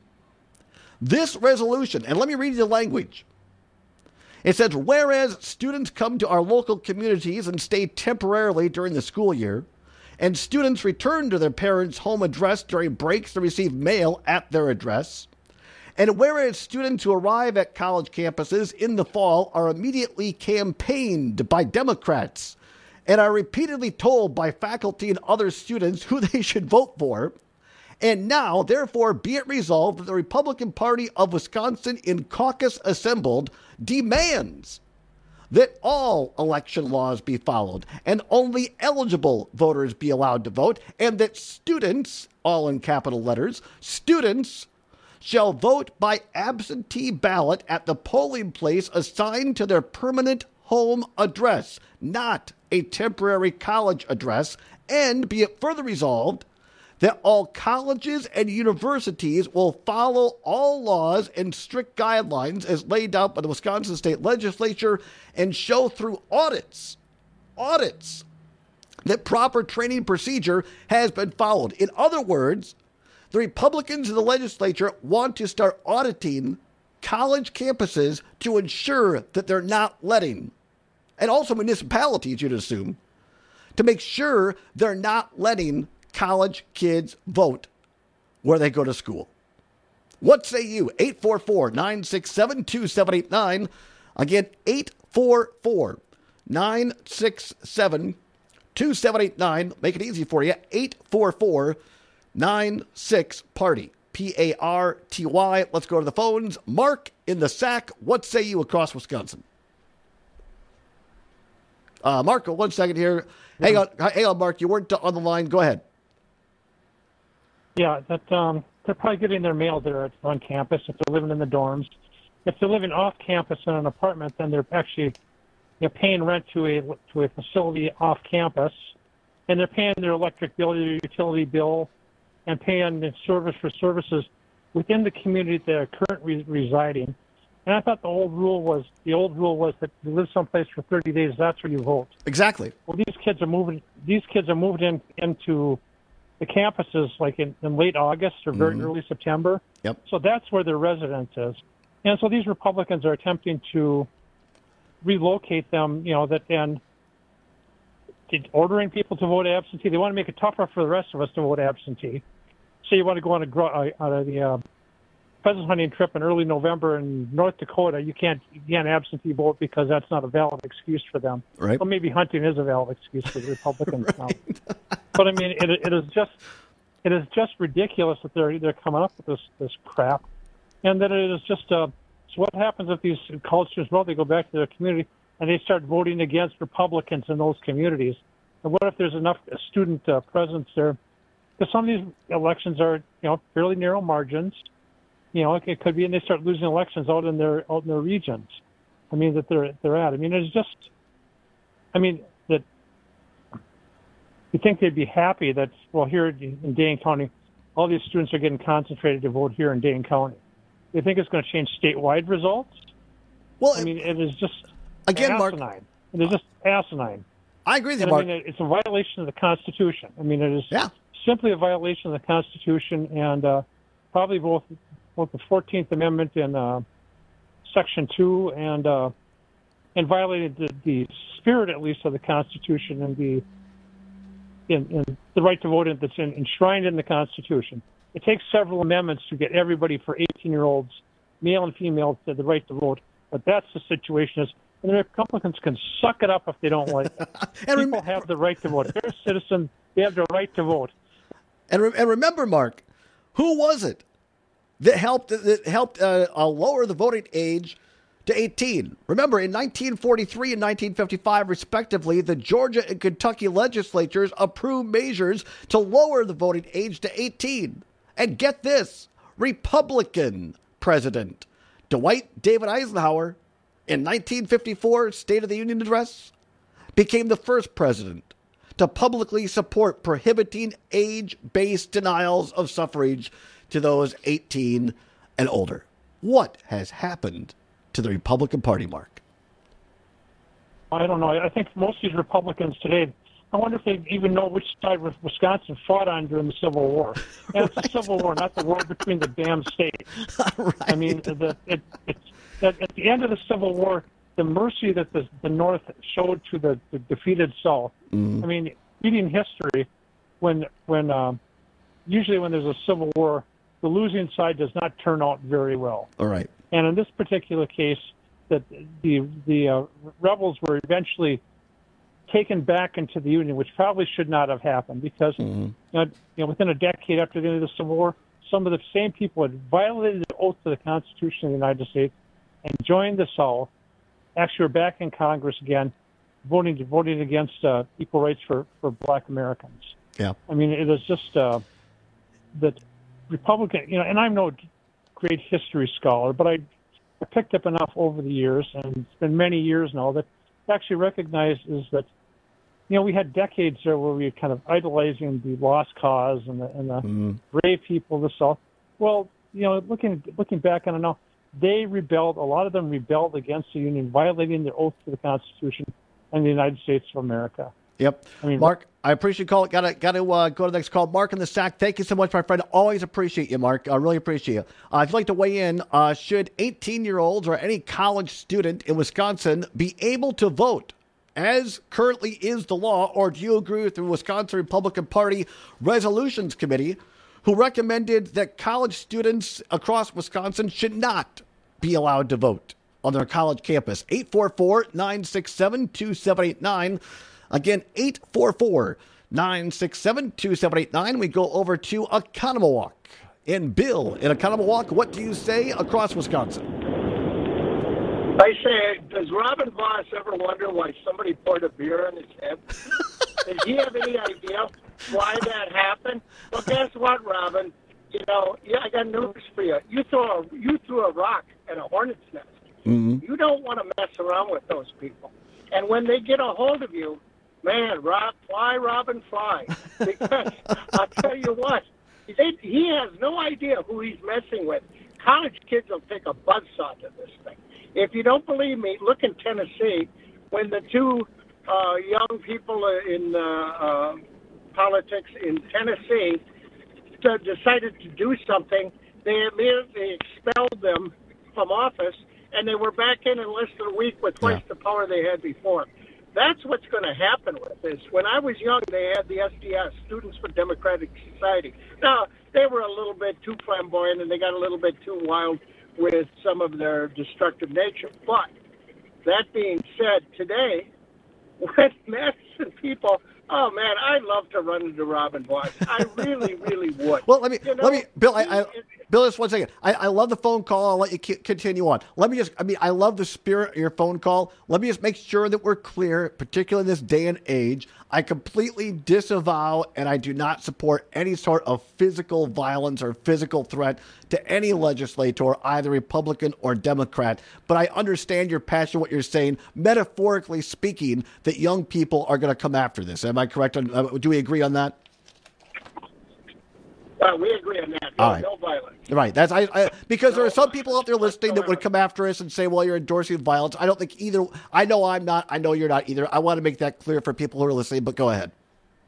This resolution, and let me read you the language. It says, whereas students come to our local communities and stay temporarily during the school year, and students return to their parents' home address during breaks to receive mail at their address, and whereas students who arrive at college campuses in the fall are immediately campaigned by Democrats and are repeatedly told by faculty and other students who they should vote for, and now, therefore, be it resolved that the Republican Party of Wisconsin in caucus assembled demands that all election laws be followed and only eligible voters be allowed to vote, and that students, all in capital letters, students shall vote by absentee ballot at the polling place assigned to their permanent home address, not a temporary college address, and be it further resolved that all colleges and universities will follow all laws and strict guidelines as laid out by the Wisconsin State Legislature and show through audits, that proper training procedure has been followed. In other words, the Republicans in the legislature want to start auditing college campuses to ensure that they're not letting, and also municipalities, you'd assume, to make sure they're not letting college kids vote where they go to school. What say you? 844-967-2789. Again, 844-967-2789. Make it easy for you. 844-96-PARTY. P-A-R-T-Y. Let's go to the phones. Mark in the Sac. What say you across Wisconsin? Mark, 1 second here. Hang on, Mark. You weren't on the line. Go ahead. Yeah, that they're probably getting their mail there on campus if they're living in the dorms. If they're living off campus in an apartment, then they're actually paying rent to a facility off campus, and they're paying their electric bill, their utility bill, and paying the services within the community they're currently residing. And I thought the old rule was that you live someplace for 30 days, that's where you vote. Exactly. Well, these kids are moving into the campuses like in late August or very early September. Yep. So that's where their residence is. And so these Republicans are attempting to relocate them, and ordering people to vote absentee. They want to make it tougher for the rest of us to vote absentee. So you want to go on the pheasant hunting trip in early November in North Dakota, you can't absentee vote because that's not a valid excuse for them. Right. Well, maybe hunting is a valid excuse for the Republicans now. But I mean, it is just ridiculous that they're coming up with this crap, and that it is just. So what happens if these college students, they go back to their community and they start voting against Republicans in those communities? And what if there's enough student presence there? Because some of these elections are, fairly narrow margins. It could be, and they start losing elections out in their regions. I mean, that they're at. I mean, it's just. I mean that. You think they'd be happy that here in Dane County, all these students are getting concentrated to vote here in Dane County. You think it's going to change statewide results? Well, I mean, it is just again, asinine. Mark. It is just asinine. I agree with you, And Mark. I mean, it's a violation of the Constitution. I mean, it is simply a violation of the Constitution, and probably both the 14th Amendment and Section 2, and violated the spirit, at least, of the Constitution and the right to vote that's enshrined in the Constitution. It takes several amendments to get everybody for 18-year-olds, male and female, to the right to vote. But that's the situation. And the Republicans can suck it up if they don't like it. People have the right to vote. If they're a citizen, they have the right to vote. And remember, Mark, who was it that helped lower the voting age to 18? Remember, in 1943 and 1955, respectively, the Georgia and Kentucky legislatures approved measures to lower the voting age to 18. And get this, Republican President Dwight David Eisenhower, in 1954 State of the Union address, became the first president to publicly support prohibiting age-based denials of suffrage to those 18 and older. What has happened to the Republican Party, Mark? I don't know. I think most of these Republicans today, I wonder if they even know which side Wisconsin fought on during the Civil War. And it's the Civil War, not the war between the damn states. Right. I mean, at the end of the Civil War, the mercy that the North showed to the defeated South. Mm-hmm. I mean, reading history, when usually when there's a Civil War, the losing side does not turn out very well. All right. And in this particular case, that the rebels were eventually taken back into the Union, which probably should not have happened because within a decade after the end of the Civil War, some of the same people had violated the oath to the Constitution of the United States and joined the South. Actually, were back in Congress again, voting against equal rights for Black Americans. Yeah. I mean, it is just that Republican, and I'm no great history scholar, but I picked up enough over the years, and it's been many years now, that actually recognize is that, we had decades there where we were kind of idolizing the lost cause and the brave people of the South. Well, looking back on it now, they rebelled. A lot of them rebelled against the Union, violating their oath to the Constitution and the United States of America. Yep. I mean, Mark, I appreciate your call. Got to go to the next call. Mark in the Sack, thank you so much, my friend. Always appreciate you, Mark. I really appreciate you. If you'd like to weigh in, should 18-year-olds or any college student in Wisconsin be able to vote as currently is the law, or do you agree with the Wisconsin Republican Party Resolutions Committee, who recommended that college students across Wisconsin should not be allowed to vote on their college campus? 844-967-2789. Again, 844-967-2789. We go over to Oconomowoc. And Bill in Oconomowoc, what do you say across Wisconsin? I say, does Robin Voss ever wonder why somebody poured a beer in his head? Does he have any idea why that happened? Well, guess what, Robin? I got news for you. You threw a rock at a hornet's nest. Mm-hmm. You don't want to mess around with those people. And when they get a hold of you, man, fly, Robin, fly. Because I'll tell you what, he has no idea who he's messing with. College kids will take a buzzsaw to this thing. If you don't believe me, look in Tennessee when the two young people in politics in Tennessee decided to do something they immediately expelled them from office, and they were back in less than a week with twice the power they had before. That's what's going to happen with this. When I was young, they had the SDS, Students for Democratic Society. Now, they were a little bit too flamboyant, and they got a little bit too wild with some of their destructive nature. But that being said, today, when Madison people, oh man, I'd love to run into Robin Vos. I really, really would. Well, let me, Bill. Bill, just one second. I love the phone call. I'll let you continue on. I love the spirit of your phone call. Let me just make sure that we're clear, particularly in this day and age. I completely disavow and I do not support any sort of physical violence or physical threat to any legislator, either Republican or Democrat. But I understand your passion, what you're saying, metaphorically speaking, that young people are going to come after this. Am I correct? Do we agree on that? We agree on that. No violence. Right. That's because there are some people out there listening that would come after us and say, well, you're endorsing violence. I don't think either. I know I'm not. I know you're not either. I want to make that clear for people who are listening, but go ahead.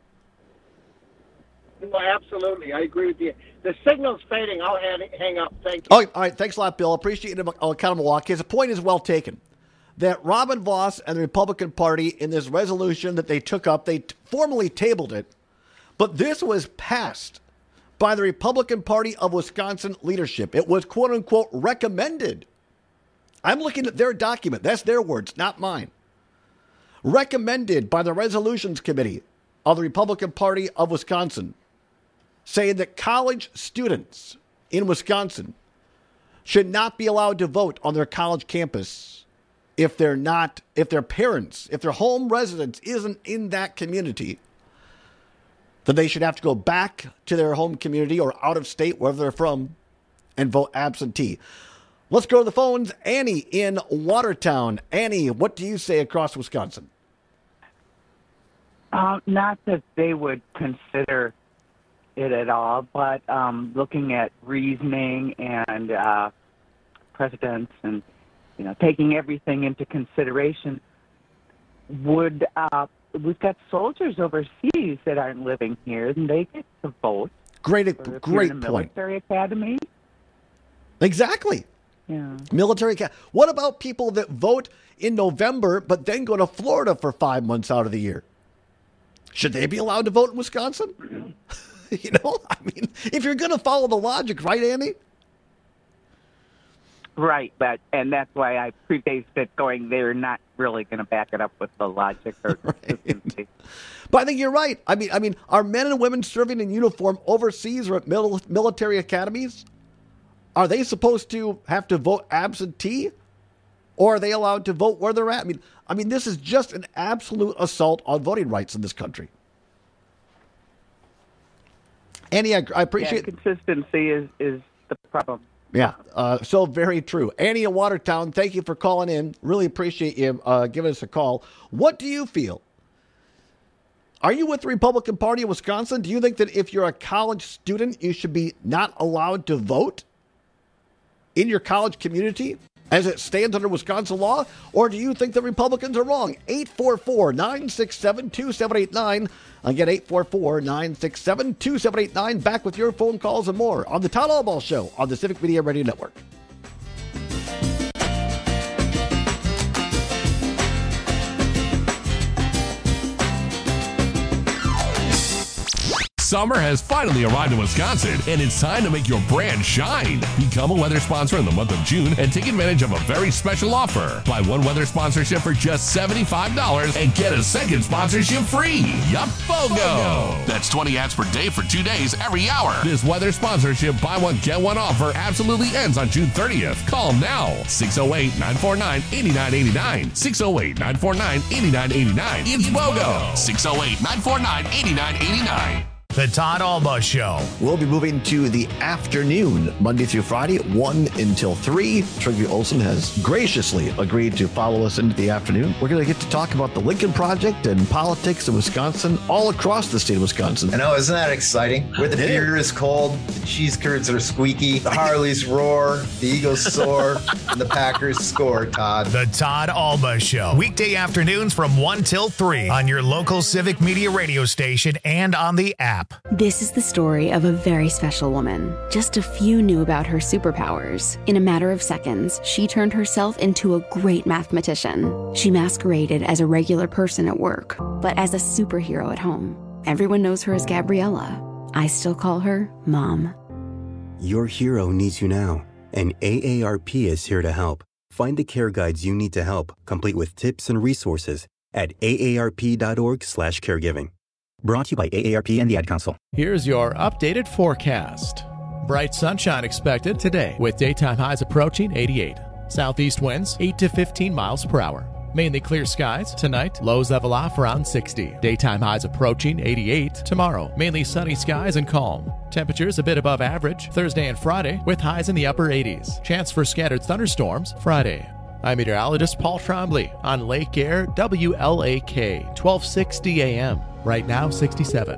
No, absolutely. I agree with you. The signal's fading. I'll hang up. Thank you. Oh, all right. Thanks a lot, Bill. Appreciate it. I'll count him a walk. His point is well taken. That Robin Vos and the Republican Party in this resolution that they took up, they formally tabled it, but this was passed by the Republican Party of Wisconsin leadership. It was, quote unquote, recommended. I'm looking at their document. That's their words, not mine. Recommended by the Resolutions Committee of the Republican Party of Wisconsin, saying that college students in Wisconsin should not be allowed to vote on their college campus if their parents, if their home residence isn't in that community, that they should have to go back to their home community or out of state, wherever they're from, and vote absentee. Let's go to the phones. Annie in Watertown. Annie, what do you say across Wisconsin? Not that they would consider it at all, but looking at reasoning and precedents and taking everything into consideration, we've got soldiers overseas that aren't living here, and they get to vote. Great point. Military academy. Exactly. Yeah. Military academy. What about people that vote in November but then go to Florida for 5 months out of the year? Should they be allowed to vote in Wisconsin? If you're going to follow the logic, right, Andy? Right, and that's why I prefaced it going, they're not really going to back it up with the logic or consistency. But I think you're right. I mean, are men and women serving in uniform overseas or at military academies, are they supposed to have to vote absentee, or are they allowed to vote where they're at? I mean, this is just an absolute assault on voting rights in this country. Annie, I appreciate consistency is the problem. Yeah, so very true. Annie in Watertown, thank you for calling in. Really appreciate you giving us a call. What do you feel? Are you with the Republican Party of Wisconsin? Do you think that if you're a college student, you should be not allowed to vote in your college community as it stands under Wisconsin law? Or do you think the Republicans are wrong? 844-967-2789. Again, 844-967-2789. Back with your phone calls and more on the Todd Albaugh Show on the Civic Media Radio Network. Summer has finally arrived in Wisconsin, and it's time to make your brand shine. Become a weather sponsor in the month of June and take advantage of a very special offer. Buy one weather sponsorship for just $75 and get a second sponsorship free. Yup, BOGO! That's 20 ads per day for 2 days every hour. This weather sponsorship buy one, get one offer absolutely ends on June 30th. Call now. 608-949-8989. 608-949-8989. It's BOGO. 608-949-8989. The Todd Albaugh Show. We'll be moving to the afternoon, Monday through Friday, 1 until 3. Trygve Olsen has graciously agreed to follow us into the afternoon. We're going to get to talk about the Lincoln Project and politics in Wisconsin, all across the state of Wisconsin. I know, isn't that exciting? Where the beer is cold, the cheese curds are squeaky, the Harleys roar, the Eagles soar, and the Packers score, Todd. The Todd Albaugh Show. Weekday afternoons from 1 till 3 on your local Civic Media radio station and on the app. app. This is the story of a very special woman. Just a few knew about her superpowers. In a matter of seconds, she turned herself into a great mathematician. She masqueraded as a regular person at work, but as a superhero at home. Everyone knows her as Gabriella. I still call her Mom. Your hero needs you now, and AARP is here to help. Find the care guides you need to help, complete with tips and resources at aarp.org/caregiving. Brought to you by AARP and the Ad Council. Here's your updated forecast. Bright sunshine expected today with daytime highs approaching 88. Southeast winds 8 to 15 miles per hour. Mainly clear skies tonight. Lows level off around 60. Daytime highs approaching 88 tomorrow. Mainly sunny skies and calm. Temperatures a bit above average Thursday and Friday with highs in the upper 80s. Chance for scattered thunderstorms Friday. I'm meteorologist Paul Trombley on Lake Air WLAK 1260 AM. Right now 67.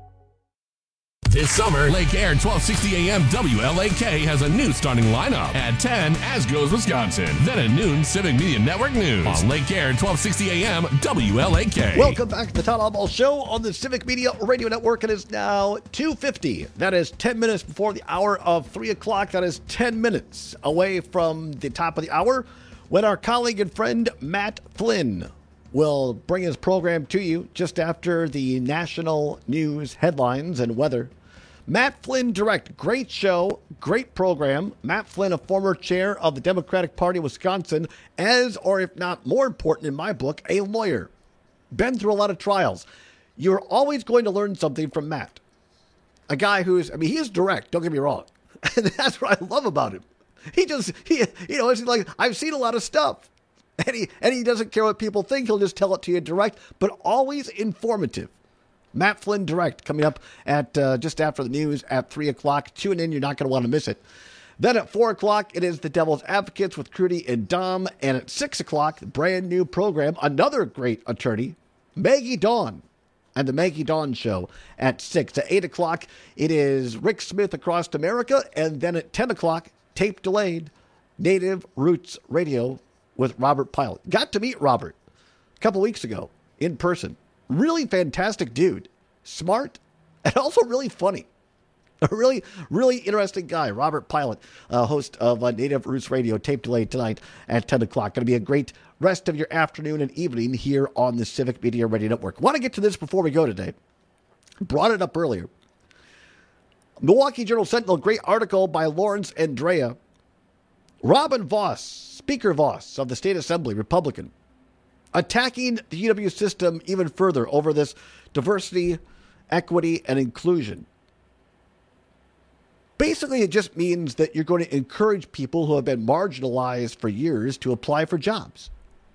This summer, Lake Air 1260 AM WLAK has a new starting lineup. At 10, as goes Wisconsin. Then at noon, Civic Media Network News. On Lake Air 1260 AM WLAK. Welcome back to the Todd Albaugh Show on the Civic Media Radio Network. It is now 2:50. That is 10 minutes before the hour of 3 o'clock. That is 10 minutes away from the top of the hour when our colleague and friend Matt Flynn will bring his program to you just after the national news headlines and weather. Matt Flynn Direct, great show, great program. Matt Flynn, a former chair of the Democratic Party of Wisconsin, as, or if not more important in my book, a lawyer. Been through a lot of trials. You're always going to learn something from Matt. A guy who's, he is direct, don't get me wrong. And that's what I love about him. It's like, I've seen a lot of stuff. And he doesn't care what people think. He'll just tell it to you direct, but always informative. Matt Flynn Direct coming up at just after the news at 3 o'clock. Tune in. You're not going to want to miss it. Then at 4 o'clock, it is the Devil's Advocates with Crudy and Dom. And at 6 o'clock, brand new program, another great attorney, Maggie Dawn. And the Maggie Dawn Show at 6. At 8 o'clock, it is Rick Smith Across America. And then at 10 o'clock, tape delayed, Native Roots Radio with Robert Pilot. Got to meet Robert a couple weeks ago in person. Really fantastic dude. Smart and also really funny. A really, really interesting guy. Robert Pilot, host of Native Roots Radio, tape delayed tonight at 10 o'clock. Going to be a great rest of your afternoon and evening here on the Civic Media Radio Network. Want to get to this before we go today. Brought it up earlier. Milwaukee Journal Sentinel, great article by Lawrence Andrea. Robin Vos, Speaker Vos of the State Assembly, Republican, attacking the UW system even further over this diversity, equity, and inclusion. Basically, it just means that you're going to encourage people who have been marginalized for years to apply for jobs.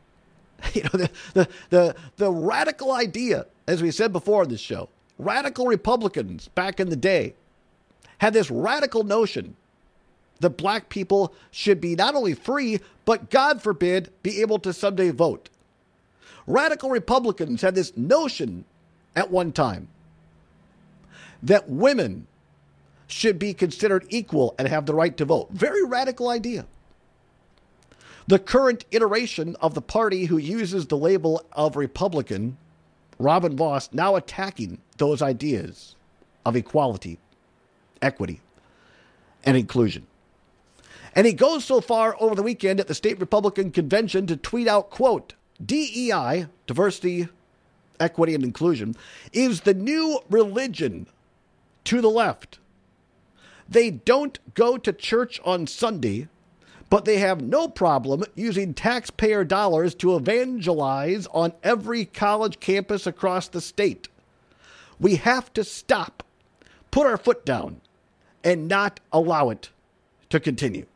The radical idea, as we said before in this show, radical Republicans back in the day had this radical notion that black people should be not only free, but God forbid, be able to someday vote. Radical Republicans had this notion at one time that women should be considered equal and have the right to vote. Very radical idea. The current iteration of the party who uses the label of Republican, Robin Vos, now attacking those ideas of equality, equity, and inclusion. And he goes so far over the weekend at the state Republican convention to tweet out, quote, DEI, diversity, equity, and inclusion, is the new religion to the left. They don't go to church on Sunday, but they have no problem using taxpayer dollars to evangelize on every college campus across the state. We have to stop, put our foot down, and not allow it to continue.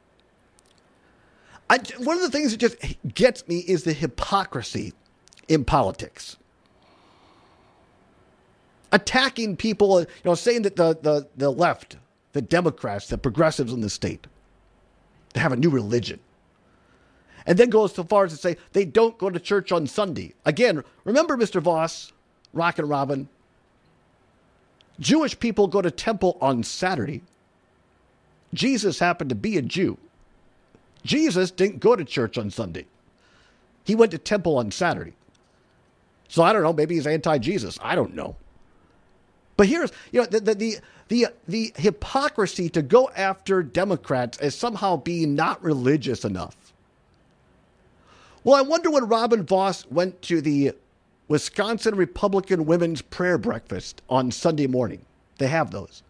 One of the things that just gets me is the hypocrisy in politics. Attacking people, saying that the left, the Democrats, the progressives in the state, they have a new religion. And then goes so far as to say they don't go to church on Sunday. Again, remember, Mr. Vos, Rockin' Robin, Jewish people go to temple on Saturday. Jesus happened to be a Jew. Jesus didn't go to church on Sunday. He went to temple on Saturday. So I don't know, maybe he's anti-Jesus. I don't know. But here's, the hypocrisy to go after Democrats as somehow being not religious enough. Well, I wonder when Robin Vos went to the Wisconsin Republican Women's Prayer Breakfast on Sunday morning. They have those.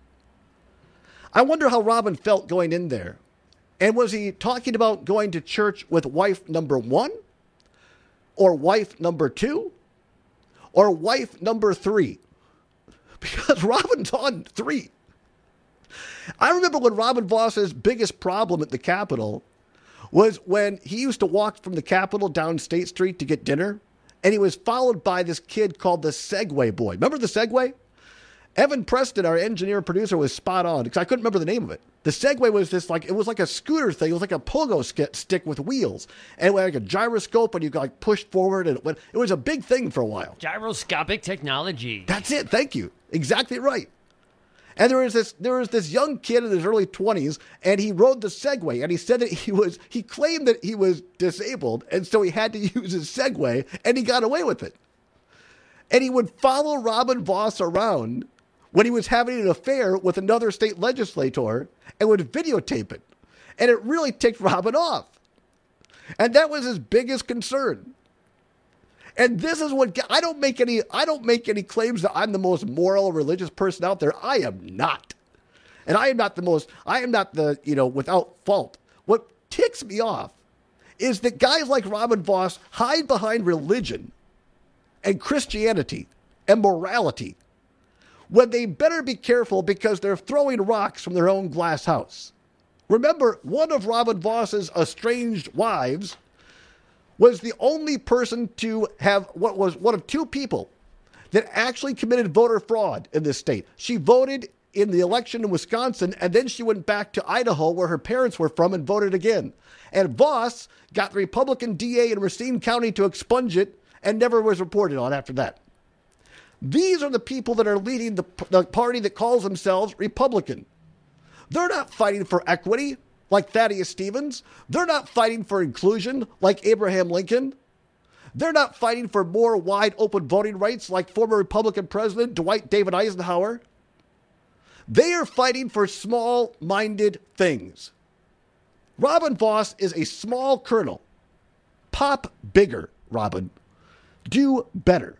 I wonder how Robin felt going in there. And was he talking about going to church with wife number 1? Or wife number 2? Or wife number 3? Because Robin's on 3. I remember when Robin Vos's biggest problem at the Capitol was when he used to walk from the Capitol down State Street to get dinner, and he was followed by this kid called the Segway Boy. Remember the Segway? Evan Preston, our engineer and producer, was spot on because I couldn't remember the name of it. The Segway was it was like a scooter thing. It was like a pogo stick with wheels. And it had like a gyroscope, and you could like push forward, and it was a big thing for a while. Gyroscopic technology. That's it. Thank you. Exactly right. And there was this young kid in his early 20s, and he rode the Segway, and he said that he claimed that he was disabled, and so he had to use his Segway, and he got away with it. And he would follow Robin Vos around when he was having an affair with another state legislator and would videotape it. And it really ticked Robin off. And that was his biggest concern. And this is what I don't make any claims that I'm the most moral religious person out there. I am not. And I am not the without fault. What ticks me off is that guys like Robin Vos hide behind religion and Christianity and morality when they better be careful because they're throwing rocks from their own glass house. Remember, one of Robin Vos's estranged wives was the only person to have what was one of 2 people that actually committed voter fraud in this state. She voted in the election in Wisconsin, and then she went back to Idaho, where her parents were from, and voted again. And Vos got the Republican DA in Racine County to expunge it and never was reported on after that. These are the people that are leading the party that calls themselves Republican. They're not fighting for equity like Thaddeus Stevens. They're not fighting for inclusion like Abraham Lincoln. They're not fighting for more wide open voting rights like former Republican President Dwight David Eisenhower. They are fighting for small-minded things. Robin Vos is a small colonel. Pop bigger, Robin. Do better.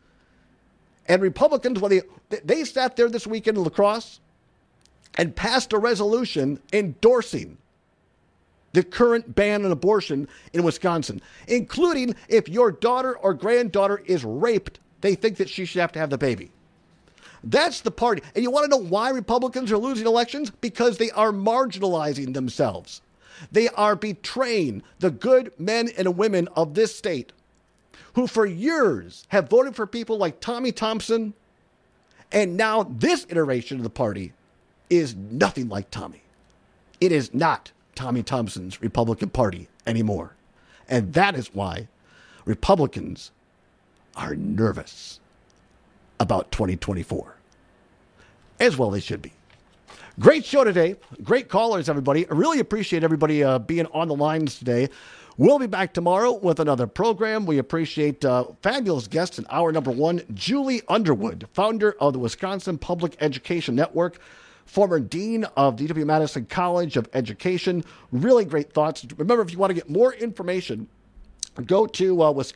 And Republicans, when they sat there this weekend in La Crosse and passed a resolution endorsing the current ban on abortion in Wisconsin, including if your daughter or granddaughter is raped, they think that she should have to have the baby. That's the party. And you want to know why Republicans are losing elections? Because they are marginalizing themselves. They are betraying the good men and women of this state who for years have voted for people like Tommy Thompson, and now this iteration of the party is nothing like Tommy. It is not Tommy Thompson's Republican Party anymore. And that is why Republicans are nervous about 2024. As well they should be. Great show today. Great callers, everybody. I really appreciate everybody being on the lines today. We'll be back tomorrow with another program. We appreciate fabulous guests in hour number 1, Julie Underwood, founder of the Wisconsin Public Education Network, former dean of DW-Madison College of Education. Really great thoughts. Remember, if you want to get more information, go to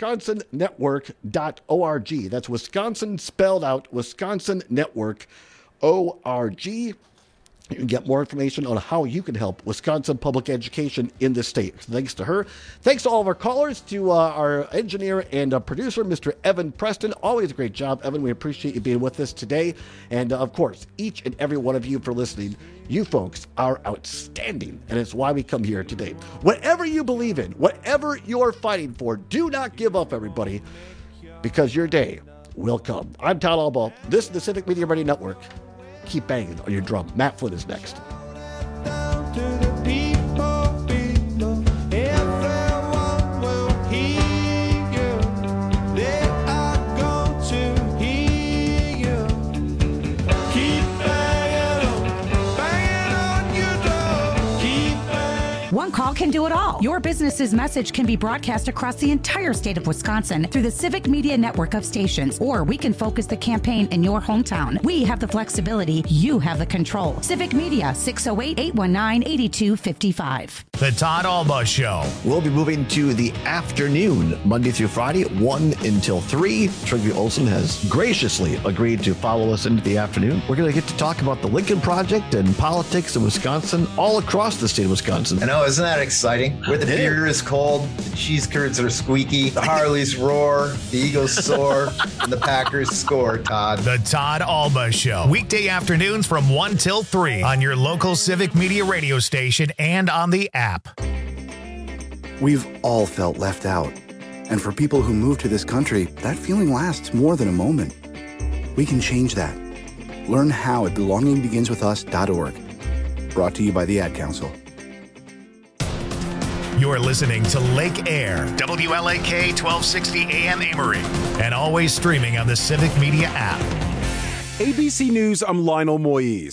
wisconsonnetwork.org. That's Wisconsin spelled out, WisconsinNetwork.org. You can get more information on how you can help Wisconsin public education in the state. Thanks to her. Thanks to all of our callers, to our engineer and producer, Mr. Evan Preston. Always a great job, Evan. We appreciate you being with us today. And, of course, each and every one of you for listening. You folks are outstanding, and it's why we come here today. Whatever you believe in, whatever you're fighting for, do not give up, everybody, because your day will come. I'm Todd Albaugh. This is the Civic Media Radio Network. Keep banging on your drum. Matt Flynn is next. One call can do it all. Your business's message can be broadcast across the entire state of Wisconsin through the Civic Media network of stations, or we can focus the campaign in your hometown. We have the flexibility. You have the control. Civic Media, 608-819-8255. The Todd Alba Show. We'll be moving to the afternoon, Monday through Friday, 1 until 3. Trygve Olsen has graciously agreed to follow us into the afternoon. We're going to get to talk about the Lincoln Project and politics in Wisconsin, all across the state of Wisconsin. I know, isn't that exciting? Where the beer is cold, the cheese curds are squeaky, the Harleys roar, the Eagles soar, and the Packers score, Todd. The Todd Alba Show. Weekday afternoons from 1 till 3 on your local Civic Media radio station and on the app. We've all felt left out. And for people who move to this country, that feeling lasts more than a moment. We can change that. Learn how at belongingbeginswithus.org. Brought to you by the Ad Council. You're listening to Lake Air, WLAK 1260 AM Amory, and always streaming on the Civic Media app. ABC News, I'm Lionel Moise.